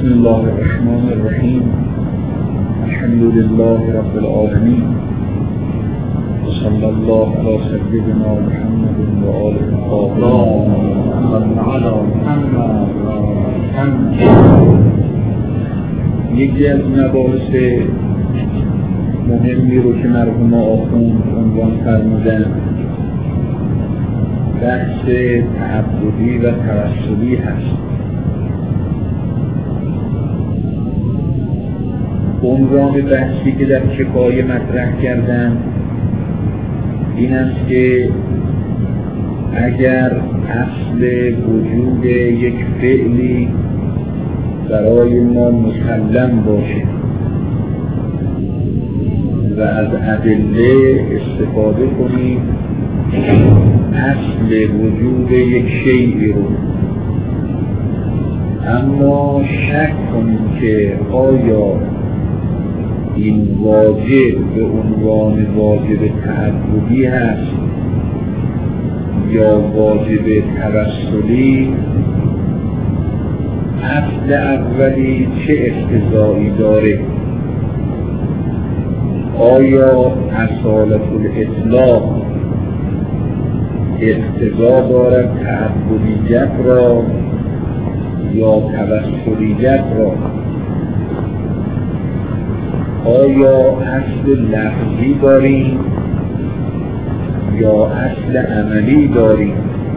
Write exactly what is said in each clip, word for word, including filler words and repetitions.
بسم الله الرحمن الرحیم. الحمد لله رب العالمین و صلی الله علی سیدنا محمد و آله الطاهرین. یکی از مباحث مهمی رو که مرحوم آخوند عنوان فرمودن بحث تعبدی و توسلی هست. عنوان بحثی که در کفایه مطرح کردن این است که اگر اصل وجود یک فعلی برای ما مسلم باشه و از ادله استفاده کنیم اصل وجود یک شیئی رو، اما شک کنیم که آیا این واجب به عنوان واجب تعبدی هست یا واجب توسلی، اصل اولی چه اقتضایی داره؟ آیا اصالت الاطلاق اقتضا دارد تعبدیت را یا توسلیت را؟ آیا اصل لفظی داریم یا اصل عملی داریم؟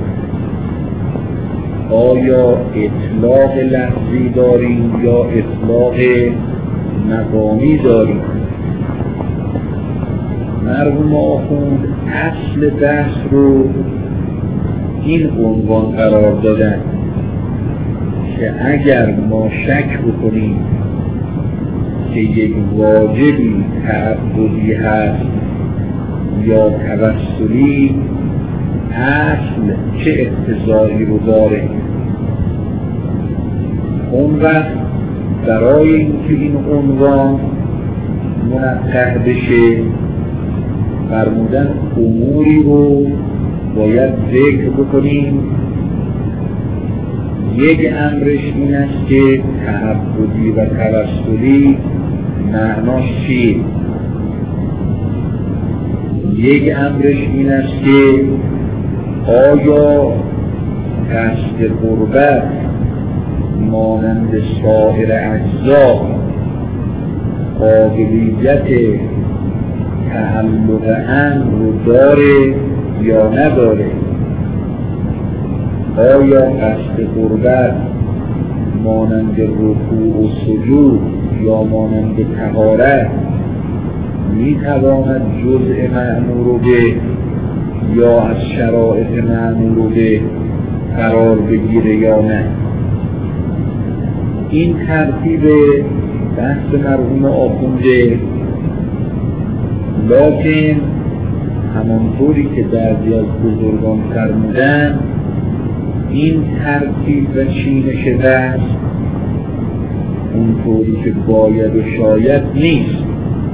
آیا اطلاق لفظی داریم یا اطلاق مقامی داریم؟ مرحوم آخوند اصل بحث رو این عنوان قرار دادن که اگر ما شک بکنیم که یک واجبی تعبدی هست یا توسلی، اصل چه اقتضایی رو داره؟ اون وقت برای اینکه این عنوان منطق بشه فرمودن اموری رو باید ذکر بکنیم. یک امرش این است که تعبدی و توسلی معناش چیه؟ یک امرش این است که آیا قصد قربت مانند سایر اجزا قابلیت تعلق امر رو داره یا نداره؟ آیا قصد قربت مانند رکوع و سجود یا مانند طهارت میتواند جزء مأمور به یا از شرایط مأمور به قرار بگیره یا نه؟ این ترتیب بحث مرحوم آخونده، لکن همانطوری که بعضی از بزرگان فرمودن این ترتیب و چینش بحث اونطوری که باید و شاید نیست.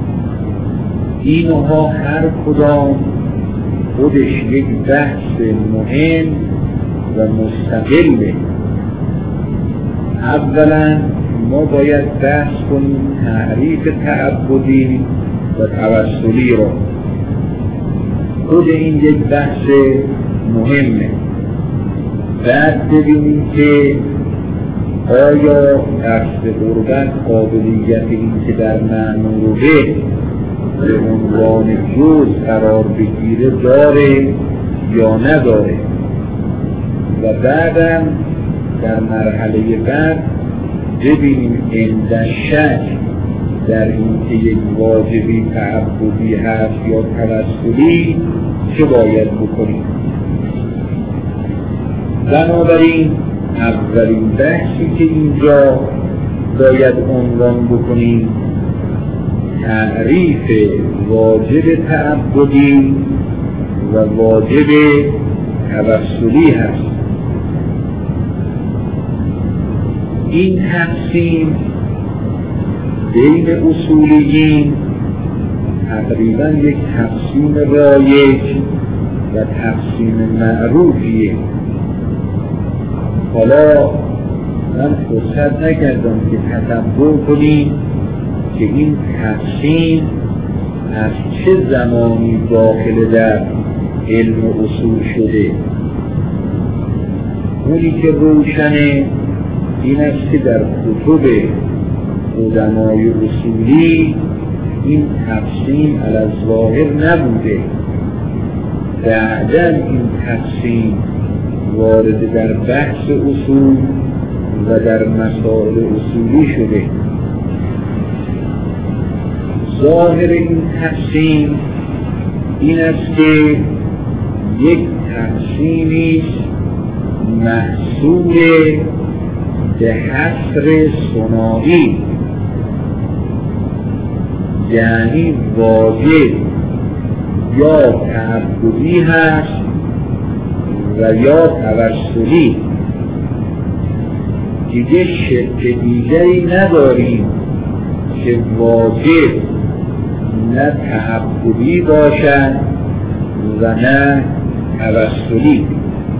اینها هر کدام خودش یک بحث مهم و مستقله. اولا ما باید بحث کنیم تعریف تعبدی و توسلی را. خود این یک بحث مهمه. بعد ببینیم که آیا قصد قربت قابلیت این که در مأمور به به عنوان جز قرار بگیره داره یا نداره؟ و بعدم در مرحله بعد ببینیم عند شک در این که یک واجبی تعبدی هست یا توسلی چه باید بکنیم. بنابراین اولین بحثی که اینجا باید عنوان بکنیم تعریف واجب تعبدی و واجب توسلی هست. این تقسیم بین اصولیین تقریبا یک تقسیم رایج و تقسیم معروفیه. حالا من فرصت نکردم که تتبع کنیم که این تقسیم از چه زمانی داخل در علم و اصول شده. اونی که روشنه این است که در کتب علمای اصولی این تقسیم علی الظاهر نبوده، بعداً این تقسیم وارد در بحث اصول و در مسائل اصولی شده. ظاهر این تقسیم این است که یک تقسیمی محصول به حصر ثنایی، یعنی واجب یا تعبدی هست و یا توسلی. دیگه شرک دیگری نداریم که واجب نه تعبدی باشد و نه توسلی.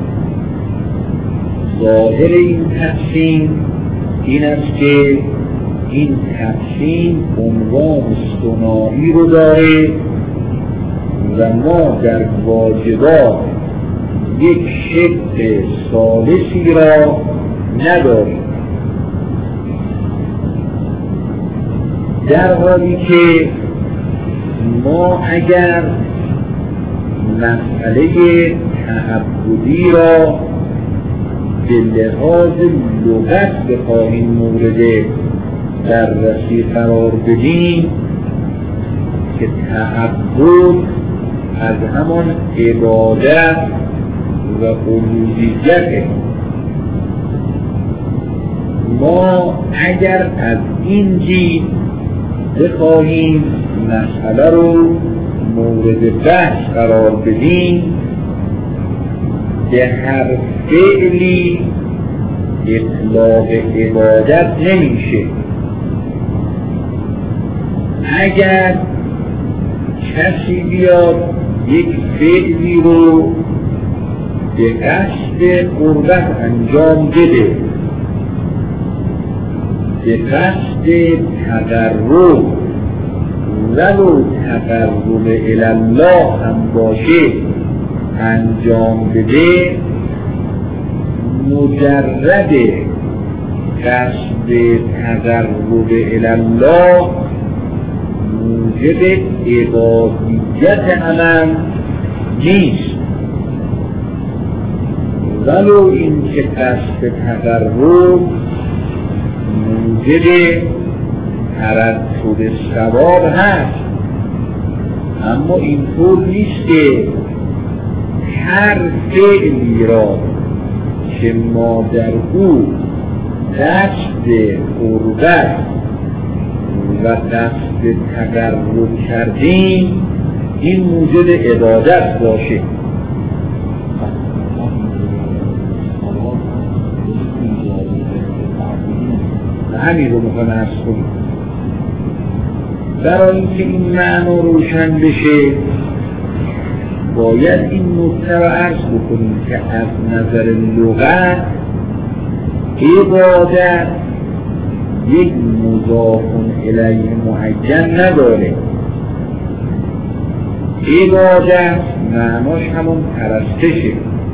ظاهر این تقسیم این است که این تقسیم عنوان ثنایی رو داره و ما در واجبات یک شکل ثالثی را نداریم، در حالی که ما اگر مسئله تعبدی را به لحاظ لغت بخواهیم مورد بررسی قرار بدیم که تعبد از همان عبادت و عبودیت، ما اگر از این دید بخواهیم مسئله رو مورد بحث قرار بدیم، به هر فعلی اطلاق عبادت نمیشه. اگر کسی بیاد یک فعلی رو به قصد قربت انجام بده، به قصد تقرب ولو تقرب الله هم باشه انجام بده، مجرد قصد تقرب الله موجب عبادیت عمل نیست، ولو این که قصد تقرب موجب ترتب ثواب هست، اما اینطور نیست که هر فعلی را که ما در او قصد قربت و قصد تقرب کردیم این موجب عبادت باشه. همین رو میخوام عرض کنیم. برای اینکه این معنی روشن بشه باید این نکته رو عرض بکنیم که از نظر لغت عبادت یک مضاف الیه معین نداره. عبادت معناش همون پرستشه،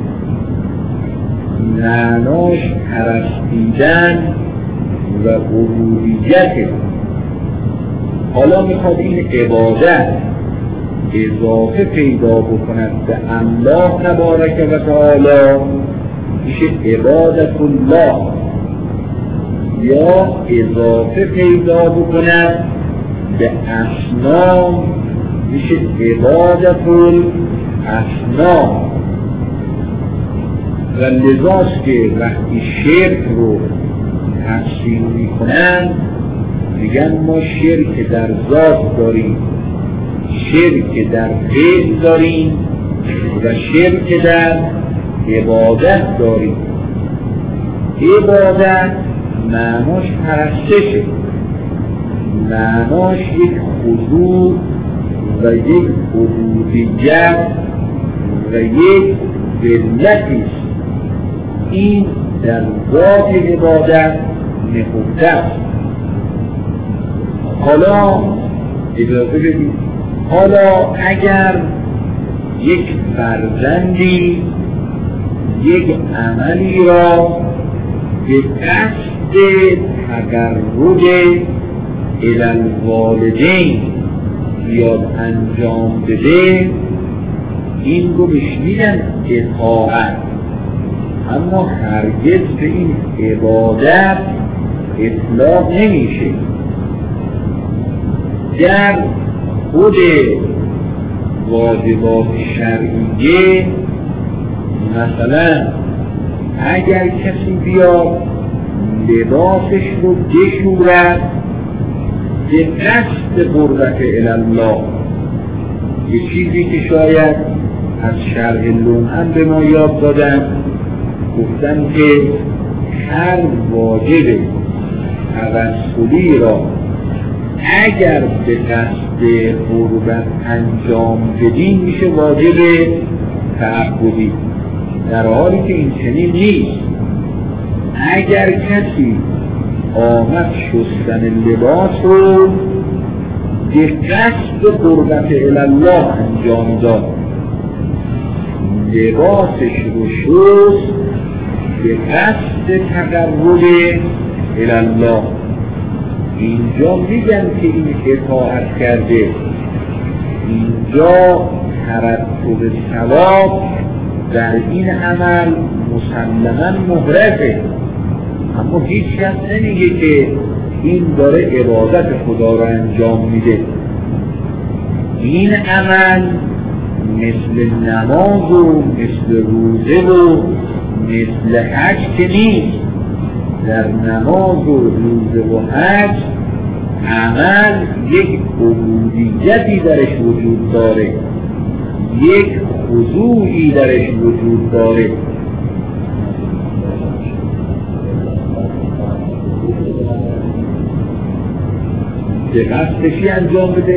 معناش پرستیدن و عبودیته. حالا میخواد این عبادت اضافه پیدا بکند به الله تبارک و تعالی، میشه عبادت الله، یا اضافه پیدا بکند به اصنام، میشه عبادت الاصنام. و لذاست که وقتی شرک رو تقسیم میکنن میگن ما شرک در ذات داریم، شرک در فعل داریم و شرک در عبادت داریم. عبادت معناش پرستشه، معناش یک خضوع و یک عبودیت و یک ذلتی است. این در ذات عبادت نهفته است. حالا اجازه بدید، حالا اگر یک فرزندی یک عملی را به قصد تقرب الی الوالدین بیاد انجام بده، این رو بهش میگن اطاعت، اما هرگز به این عبادت اطلاق نمیشه. در خود واجبات شرعیه مثلا اگر کسی بیاد لباسش رو بشورد به قصد قربت الله، یه چیزی که شاید از شرح لوم‌هم به ما یاد دادن، گفتن که هر واجب توسلی را اگر به قصد قربت انجام بدیم میشه واجب تعبدی، در حالی که این چنین نیست. اگر کسی آمد شستن لباس رو به قصد قربت الله انجام داد، لباسش رو شست به قصد تقرب الله، اینجا میگن که این اطاعت کرده، اینجا ترتب ثواب در این عمل مسلماً محرزه، اما هیچ کس نمیگه که این داره عبادت خدا را انجام میده. این عمل مثل نماز و مثل روزه و مثل حج که نیست. در نماز و روزه و حج عمل یک عبودیتی درش وجود داره، یک خضوعی درش وجود داره. به قصدشی انجام بده،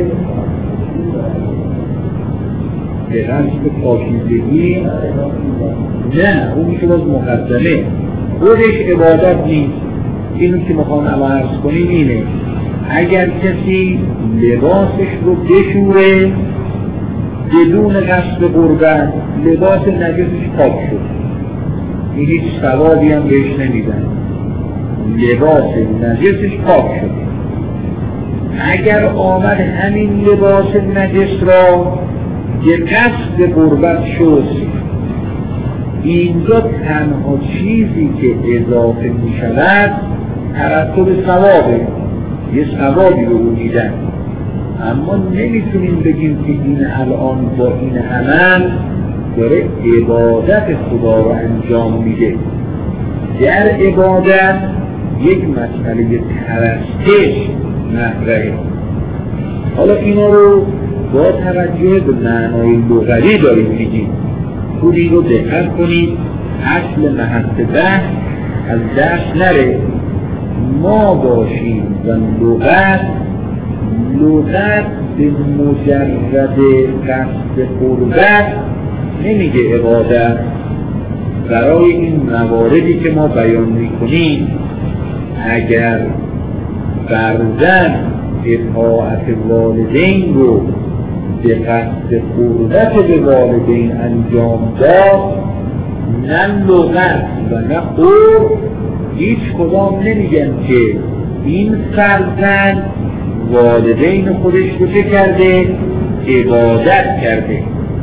به قصد پاکیزگی نه، اون میشه باز مقدمه، خودش عبادت نیست. اینو که میخوام الان عرض کنیم اینه، اگر کسی لباسش رو بشوره بدون قصد قربت، لباس نجسش پاک شد، این هیچ ثوابی هم بهش نمیدن، لباس نجسش پاک شد. اگر آمد همین لباس نجس را به قصد قربت شست، اینجا تنها چیزی که اضافه می شود ترتب ثوابه، یه ثوابی رو میدن، اما نمیتونیم بگیم که این الان با این عمل داره عبادت خدا رو انجام میده. در عبادت یک مسئله پرستش مطرحه. حالا اینا رو با توجه به معنای لغوی داریم میگیم، خوبی رو دقت کنید، اصل محط بحث از دست نره. ما باشیم و لغت لغت به مجرد قصد قربت نمیگه عبادت. برای این مواردی که ما بیان میکنیم، اگر فرزند اطاعت والدین رو به قصد قربت به والدین انجام داد، نه لغت و نه قرب هیچ کدام نمیگن که این فرزند والدین خودش رو چه کرده؟ عبادت کرده.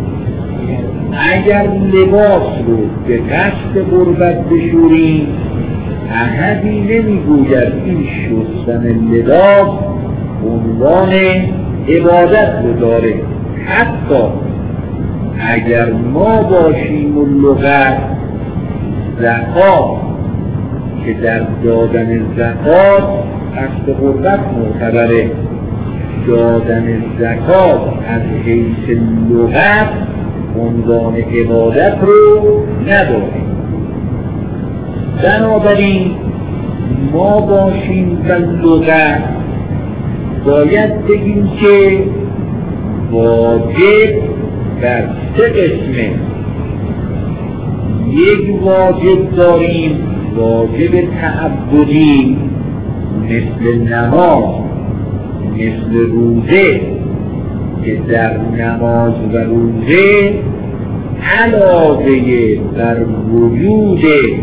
اگر لباس رو به قصد قربت بشوریم، احدی نمیگوید این شستن لباس عنوان عبادت رو داره. حتی اگر ما باشیم و لغت زکات که در دادن زکات قصد قربت معتبره، دادن زکات از حیث لغت عنوان عبادت رو نداریم. بنابراین ما باشیم و لغت باید بگیم که واجب در سه قسمه. یک واجب داریم واجب تعبدی مثل نماز، مثل روزه که در نماز و روزه علاوه بر وجود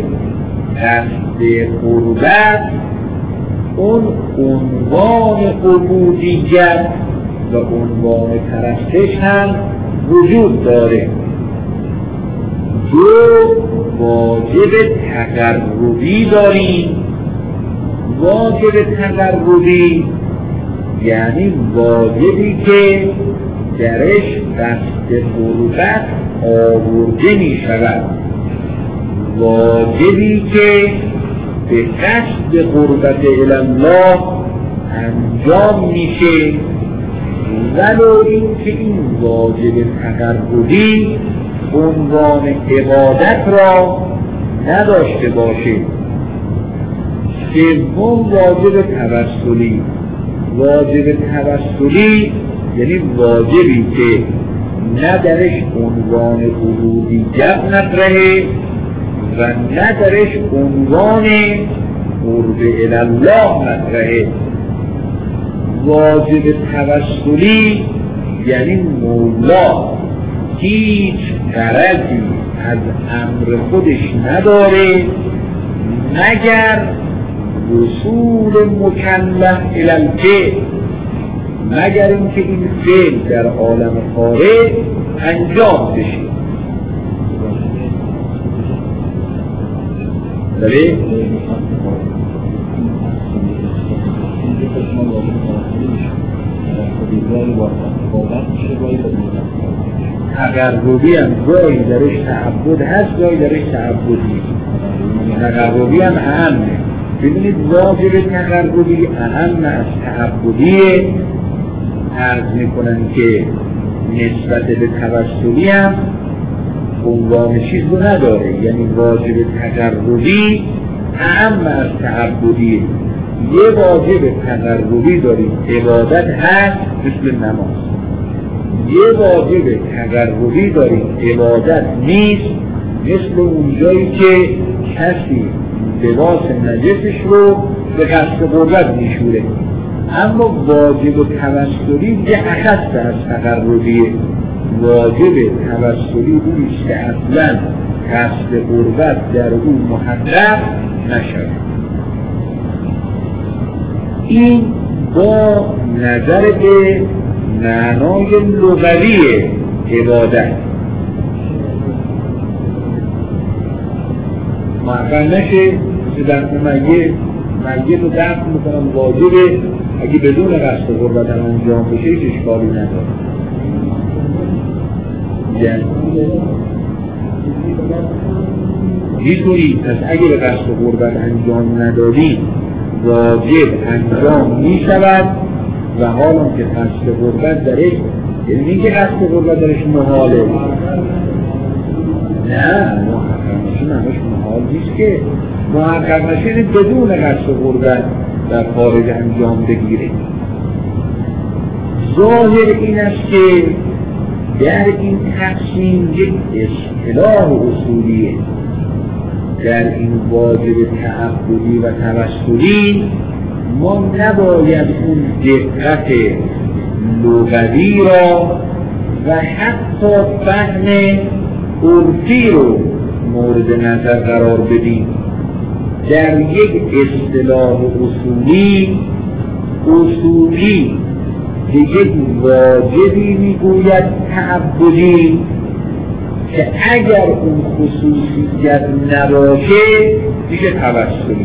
قصد قربت اون عنوان عبودیت و عنوان پرستش هم وجود داره. دو واجب تقربی داریم. واجب تقربی یعنی واجبی که درش قصد قربت آورده می شود، واجبی که به قصد قربت الله انجام میشه، ولو این که این واجب تقربی عنوان عبادت را نداشته باشه. سوم واجب توسلی. واجب توسلی یعنی واجبی که نه درش عنوان عبودیت مطرحه و نه درش عنوان قرب الله مطرحه. واجب توسلی یعنی مولا هیچ غرضی از امر خودش نداره مگر وصول مکلف الی الفعل، مگر اینکه این فعل در عالم خارج انجام بشه. بله؟ تقربی هم گاهی درش تعبد هست، گاهی درش تعبد نیست. تقربی هم اهمه. ببینید واجب تقربی اهم از تعبدیه. عرض میکنن که نسبت به توسلی هم عنوان چیز رو نداره، یعنی واجب تقربی اهم از تعبدیه. یه واجب تقربی داریم عبادت هست مثل نماز، یه واجب تقربی داریم عبادت نیست مثل اونجایی که کسی لباس نجسش رو به قصد قربت میشوره. اما واجب توسلی یه اخص از تقربیه. واجب توسلی بودیست که اصلا قصد قربت در اون محقق نشد. این با نظر به معنای لغوی عبادت محقق نشه که در مگه مگه رو دفت میکنم واجبه، اگه بدون قصد قربت انجام بشه هیچ اشکالی نداره. اینطوری پس اگه به قصد قربت انجام ندادی واجب انجام می شود و حالا که قصد قربت درش، یعنی این که قصد قربت درش محاله، نه محقق نشه نمش محال نیست که محقق نشه بدون قصد قربت در خارج انجام بگیره. ظاهر این است که در این تقسیم یک اصطلاح اصولیه. در این واجب تعبدی و توسلی ما نباید اون دقت لغوی را و حتی فهم عرفی رو مورد نظر قرار بدیم. در یک اصطلاح اصولی اصولی به یک واجبی میگوید تعبدی که اگر اون خصوصیت نباشه میشه توسلی.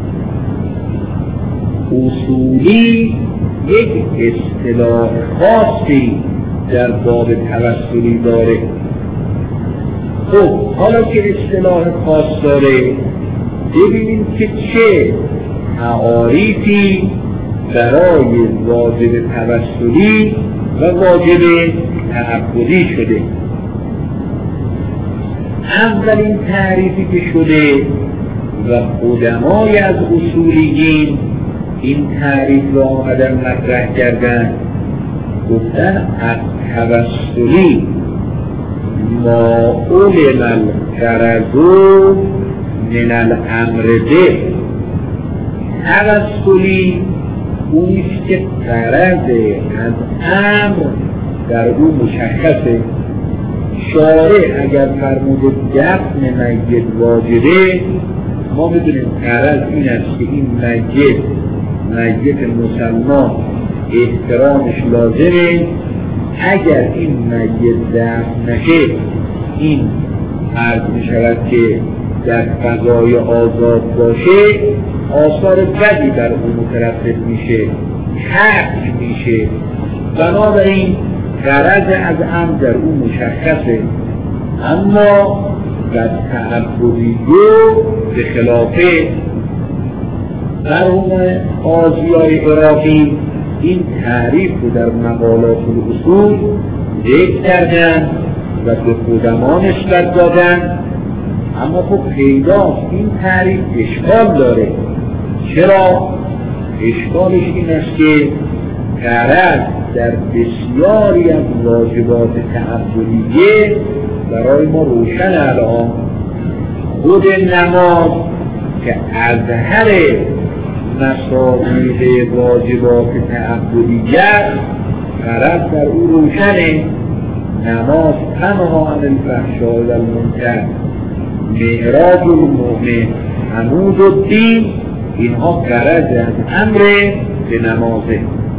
اصولی یک اصطلاح خاصی در باب توسلی داره. خب حالا که اصطلاح خاص داره ببینیم که چه تعاریفی برای واجب توسلی و واجب تعبدی شده. اولین تعریفی که شده و قدمای از اصولیین این تعریف را آمدن مطرح کردن، گفتن از توسلی ما علم الغرض من الامر به توسلی اونیست که غرض از امر در او مشخصه. شارع اگر فرموده دفن میت واجبه، ما بدونیم غرض این است که این میت میت مسلمان احترامش لازمه. اگر این میت دفن نشه، این عرض می شود که در فضای آزاد باشه، آثار بدی در اون مترتب میشه، حق میشه. بنابراین غرض از امر در اون مشخصه. اما در تعبدیو به خلافه مرحوم قاضیای عراقی این تعریف رو در مقالات الاصول ذکر کردن و به قدما نسبت دادن. اما خب پیداست این تعریف اشکال داره. چرا؟ اشکالش این است که غرض در بسیاری از واجبات تعبدیه برای ما روشن الان. خود نماز که اظهر مصابیح واجبات تعبدیه، غرض در او روشنه. نماز تنها عن الفحشاء و المنکر، معراج المؤمن، عمود الدین، اینها غرض از امر به نمازه.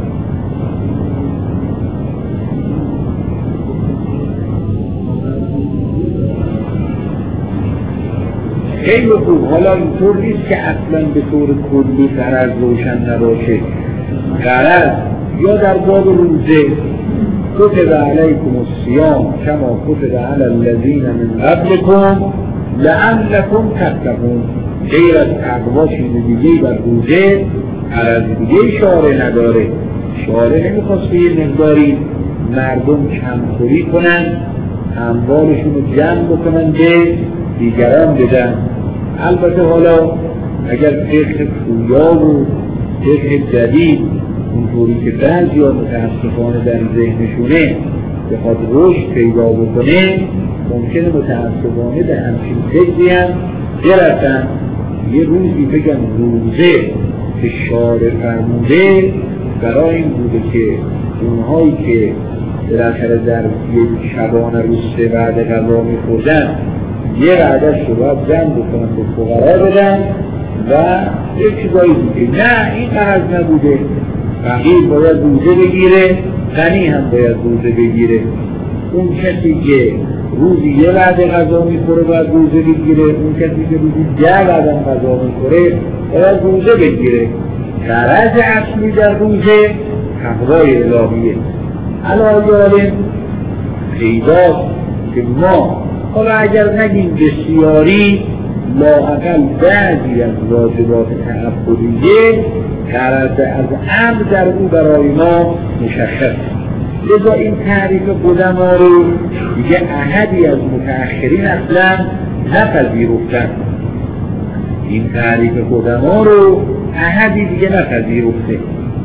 خیلی خوب. حالا اینطور نیست که اصلا به طور کلی غرض روشن نباشه. غرض یا در باب روزه کتب علیکم الصیام کما کتب علی الذین من قبلکم لعلکم تتقون. غیر از تقوا چیز دیگه بر روزه غرض دیگه شارع نداره. شارع نمیخواست به یه مقداری مردم کمخوری کنن، اموالشون رو جمع بکنن به دیگران بدن. البته حالا اگر فقه پویا و فقه جدید اونطوری که بعضی ها متاسفانه در ذهنشونه بخواد رشد پیدا بکنه، ممکنه متاسفانه به همچین فکری هم برسن. یه روزی بگن روزه که شارع فرموده برای این بوده که اونهایی که بالاخره در یک شبانه روز سه بعد غذا میخوردن یه وعده‌اش رو باید جمع بکنن به فقرا بدن و یک چیزایی دیگه. نه، این غرض نبوده. فقیر باید روزه بگیره، غنی هم باید روزه بگیره. اون کسی که روزی یه وعده غذا میخوره باید روزه بگیره، اون کسی که روزی ده وعده غذا میخوره باید روزه بگیره. غرض اصلی در روزه تقوای الهیه. علاوه پیداست که ما حالا اگر نگیم بسیاری، لااقل بعضی از واجبات تعبدیه غرض از امر در او برای ما مشخص. لذا این تعریف قدما رو دیگه احدی از متأخرین اصلا نپذیرفتن. این تعریف قدما رو احدی دیگه نپذیرفته.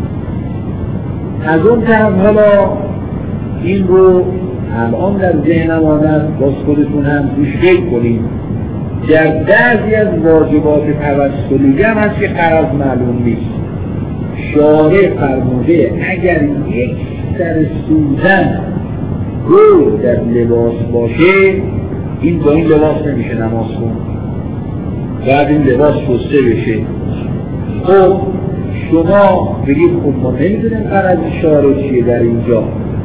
از اون طرف حالا این رو الان در ذهنم آمد، باز خودتون هم گوش فکر کنید. در بعضی از واجبات توسلی هم هست که غرض معلوم نیست. شارع فرموده اگر یک سر سوزن گل در لباس باشه، این با این لباس نمیشه نماز کن، بعد این لباس شسته بشه. خب شما بگید خب ما نمیدونیم غرض شارع چیه در اینجا.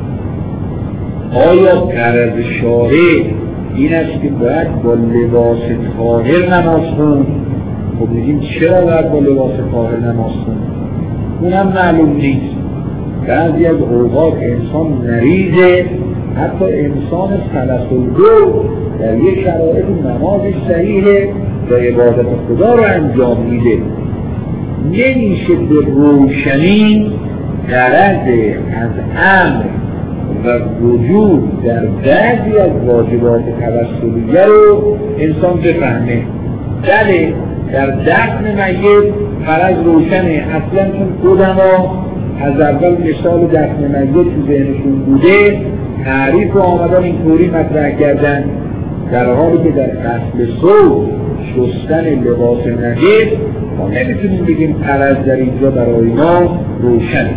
آیا غرض شارع این است که باید با لباس طاهر نماز کن؟ خب میگیم چرا باید با لباس طاهر نماز کن؟ اونم معلوم نیست. بعضی از اوقات انسان مریضه، حتی انسان سلس الگو در یک شرایط نمازش صحیحه و عبادت خدا رو انجام میده. نمیشه به روشنی غرض از امر و وجود در بعضی از واجبات توسلیه رو انسان بفهمه. بله، در دفن میت غرض روشنه. اصلا چون قدما از اول مثال دفن میت تو ذهنشون بوده، تعریف رو آمدن اینطوری مطرح کردن، در حالی که در فصل صلح شستن لباس نجس ما نمیتونیم بگیم غرض در اینجا برای ما روشنه.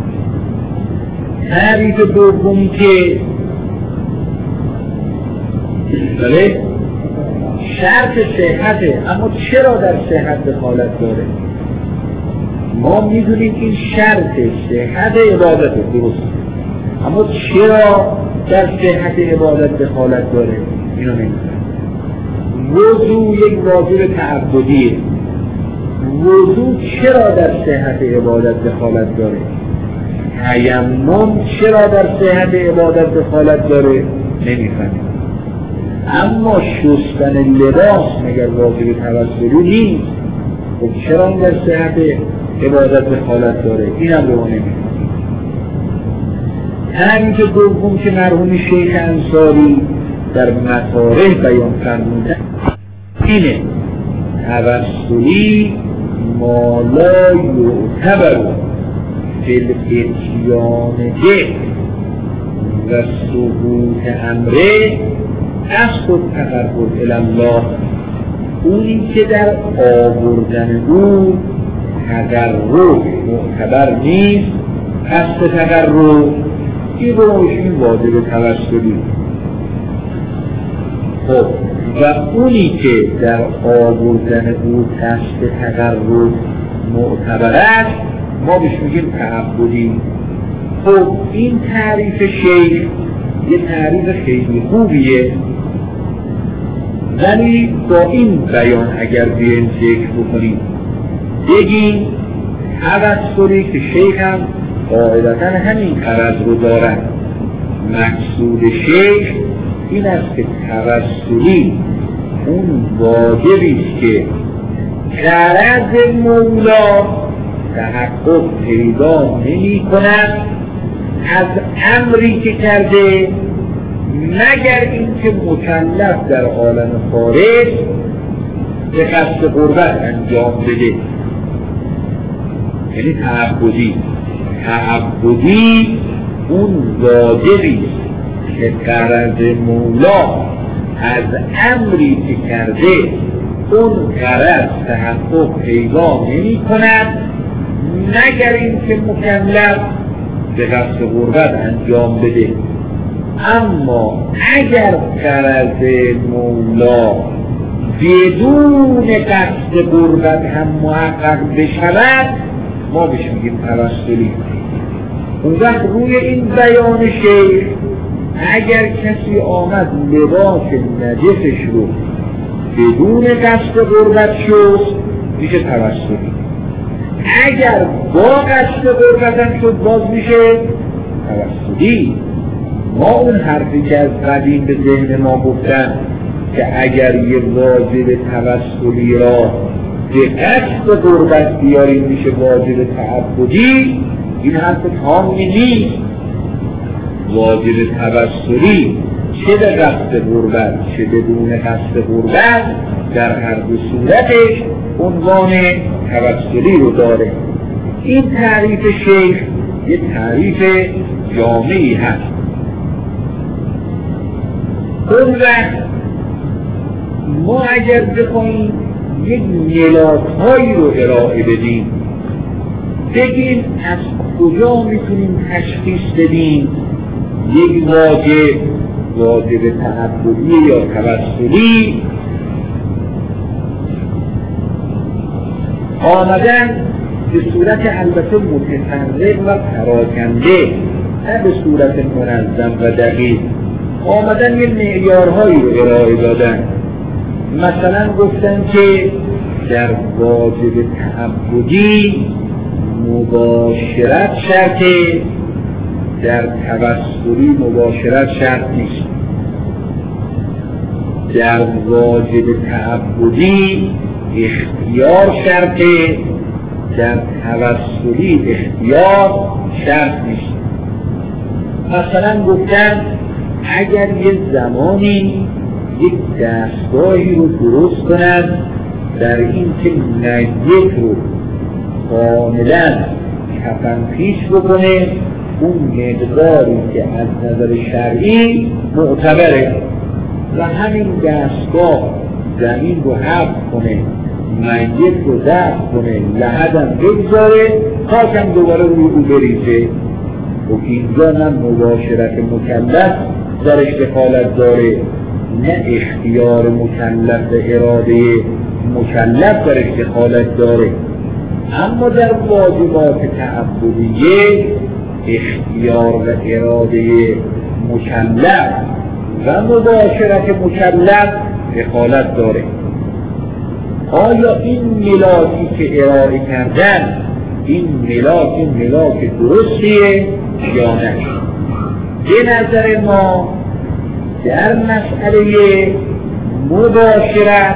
تعریف دومی که بله شرط صحته، اما چرا در صحت دخالت داره؟ ما میدونیم این شرط صحت عبادت درست، اما چرا در صحت عبادت دخالت داره؟ اینو نمیدونم. وضو یک واجب تعبدیه، وضو چرا در صحت عبادت دخالت داره؟ تیمم چرا در صحت عبادت دخالت داره؟ نمیفهمیم. اما شستن لباس مگر واجب توسلی نیست؟ خب چرا این در صحت عبادت دخالت داره؟ اینم رو نمیفهمیم. تعریف دوم که مرحوم شیخ انصاری در مطارح بیان فرمودن اینه: توسلی ما لا یعتبر فی الاتیان به و ثبوت امره اصل التقرب الی الله، اونی که در آوردن او تقرب معتبر نیست، قصد تقرب این روشی واجب توسلی. خب و اونی که در آوردن او قصد تقرب معتبر است ما بهش میگیم تعبدی. خب این تعریف شیخ یه تعریف خیلی خوبیه، ولی با این بیان اگر بیایم ذکر بکنیم بگیم توسلی که شیخ هم قاعدتا همین غرض رو دارن، مقصود شیخ این است که توسلی اون واجبی است که غرض مولا تحقق پیدا نمی کند از امری که کرده مگر اینکه مکلف در عالم خارج به قصد قربت انجام بده. یعنی تعبدی تعبدی اون واجبی که غرض مولا از امری که کرده اون غرض تحقق پیدا نمی کند مگر اینکه مکلف به قصد قربت انجام بده. اما اگر غرض مولا بدون قصد قربت هم محقق بشود ما بهش میگیم توسلی. اون وقت روی این بیان شیخ اگر کسی آمد لباس نجسش رو بدون قصد قربت شست میشه توسلی، اگر با قصد قربت هم شد باز میشه توسلی. ما اون حرفی که از قدیم به ذهن ما گفتن که اگر یه واجب توسلی را به قصد قربت بیاریم میشه واجب تعبدی، این حرف تامی نیست. واجب توسلی چه به قصد قربت چه بدون قصد قربت در هر دو صورتش عنوان توسلی رو داره. این تعریف شیخ یه تعریف جامعی هست. اون وقت ما اگر بخواهیم یک ملاک‌هایی رو ارائه بدیم بگیم از کجا میتونیم تشخیص بدیم یک واجب واجب تعبدی یا توسلی، آمدن به صورت البته متفرق و پراکنده نه به صورت منظم و دقیق، آمدن یه معیارهایی رو ارائه دادن. مثلا گفتن که در واجب تعبدی مباشرت شرطه، در توسلی مباشرت شرط نیست. در واجب تعبدی اختیار شرطه، در توسلی اختیار شرط نیست. مثلا گفتن اگر یه زمانی یک دستگاهی رو درست کنند در این که نجس رو کاملا کفن پیش بکنه اون مقداری که از نظر شرعی معتبره و همین دستگاه زمین رو حفظ کنه، میت رو دفع کنه، لحدم بگذاره، خاکم دوباره روی او بریزه. و اینجا نه مباشرت مکلف درش دخالت داره، نه اختیار مکلف و اراده مکلف درش دخالت داره. اما در واجبات تعبدیه اختیار و اراده مکلف و مباشرت مکلف دخالت داره. آیا این ملاکی که ارائه کردن این ملاک ملاک درستیه یا نه؟ به نظر ما در مسئله مباشرت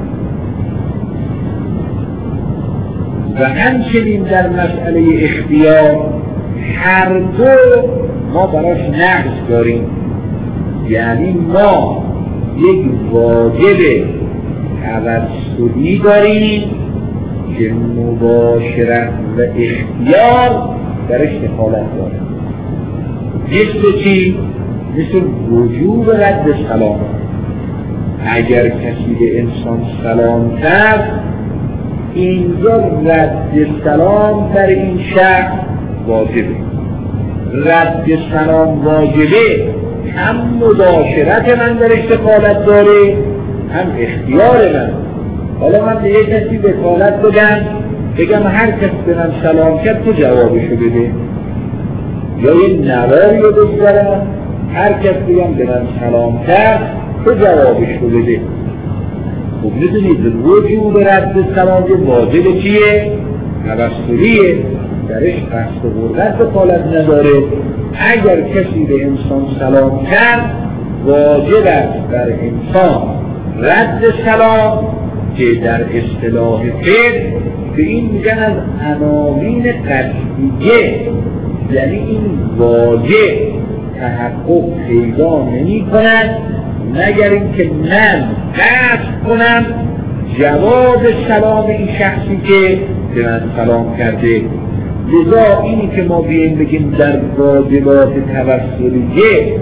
و همچنین در مسئله اختیار هر دو ما براش نقص داریم. یعنی ما یک واجب توسلی داریم که مباشرت و اختیار درش دخالت داره. مثل چی؟ مثل وجوب رد سلام. اگر کسی به انسان سلام کرد، اینجا رد سلام در این شخص واجبه. رد سلام واجبه، هم مباشرت من درش دخالت داره، هم اختیار من. حالا من به یک کسی دخالت بدم، بگم هر کسی به من سلام کرد تو جوابشو بده، یا یه نواری رو بگذارم هر کسی بگم به من سلام کرد تو جوابشو بده. خب میدونید وجوب رد سلام واجب چیه؟ توسلیه، درش قصد و غربت دخالت نداره. اگر کسی به انسان سلام کرد واجب است بر انسان رد سلام، که در اصطلاح فقه به این میگن از عناوین قصدیه. یعنی این واجب تحقق پیدا نمی کند مگر اینکه من قصد کنم جواب سلام این شخصی که به من سلام کرده. لذا اینی که ما بیاییم بگیم در واجبات توسلیه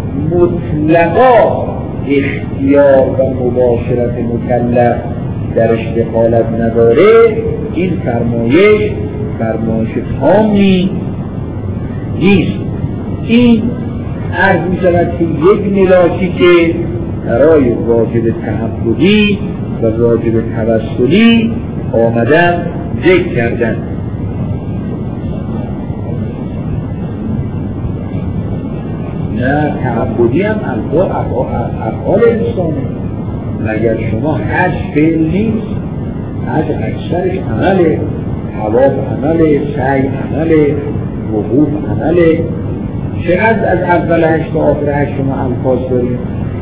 مطلقا اختیار و مباشرت مکلف درش دخالت نداره، این فرمایش فرمایش تامی نیست. این عرض می شود که یک ملاکی که برای واجب تعبدی و واجب توسلی آمدن ذکر کردن. نه تعبدی هم افعال انسانه. مگر شما حج فعل نیست؟ حج اکثرش عمله، حواف عمله، سعی عمله، وقوف عمله. چقدر از اول حج تا آخر حج شما الفاظ داریم؟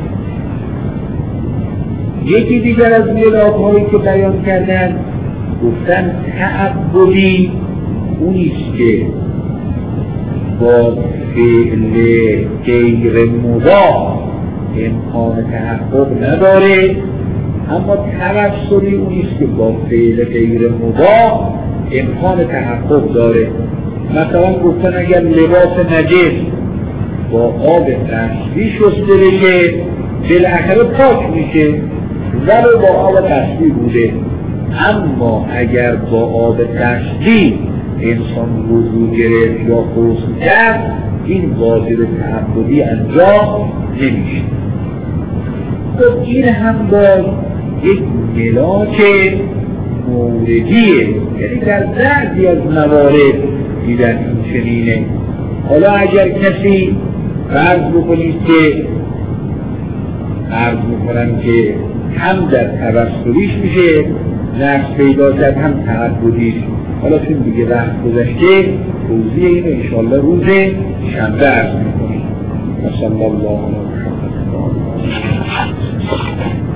یکی دیگر از ملاک‌هایی که بیان کردن گفتن تعبدی اونیست که با فعل غیر مضاف امکان تحقق نداره، اما توسلی اونیست که با فعل غیر مضاف امکان تحقق داره. مثلا گفتن اگر لباس نجس با آب قصبی شسته بشه بالاخره پاک میشه ولو با آب قصبی بوده، اما اگر با آب قصبی انسان وضو گرفت یا غسل کرد این واجب تعبدی انجام نمیشه. خب این هم باز یک ملاک موردیه، یعنی در بعضی از موارد دیدن این چنینه. حالا اگر کسی فرض بکنید که عرض میکنم که هم در توسلیش میشه نقص پیدا کرد هم تعبدیش. حالا چون دیگه وقت گذشته توضیح اینو انشاءالله روز شنبه عرض میکنیم. صلی الله علیه و سلم.